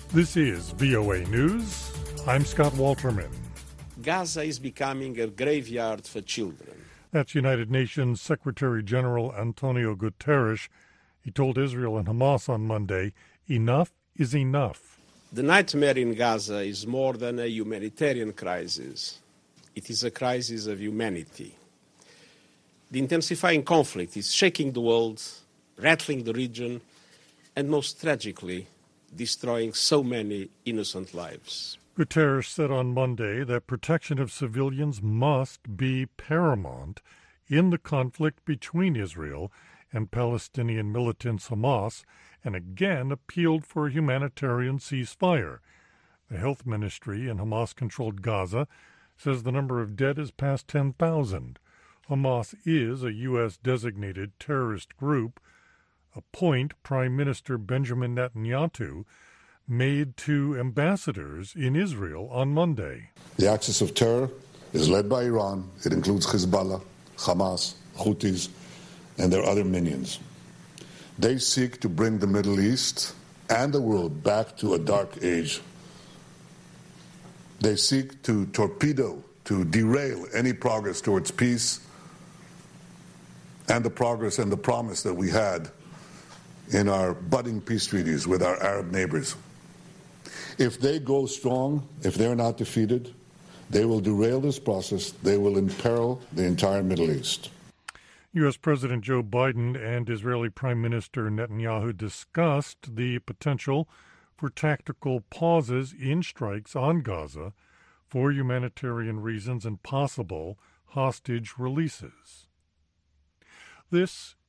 This is VOA News. I'm Scott Walterman. Gaza is becoming a graveyard for children. That's United Nations Secretary General Antonio Guterres. He told Israel and Hamas on Monday, enough is enough. The nightmare in Gaza is more than a humanitarian crisis. It is a crisis of humanity. The intensifying conflict is shaking the world, rattling the region, and most tragically, destroying so many innocent lives. Guterres said on Monday that protection of civilians must be paramount in the conflict between Israel and Palestinian militants Hamas, and again appealed for a humanitarian ceasefire. The health ministry in Hamas-controlled Gaza says the number of dead is past 10,000. Hamas is a U.S.-designated terrorist group, a point Prime Minister Benjamin Netanyahu made to ambassadors in Israel on Monday. The axis of terror is led by Iran. It includes Hezbollah, Hamas, Houthis, and their other minions. They seek to bring the Middle East and the world back to a dark age. They seek to torpedo, to derail any progress towards peace and the progress and the promise that we had in our budding peace treaties with our Arab neighbors. If they go strong, if they're not defeated, they will derail this process. They will imperil the entire Middle East. U.S. President Joe Biden and Israeli Prime Minister Netanyahu discussed the potential for tactical pauses in strikes on Gaza for humanitarian reasons and possible hostage releases. This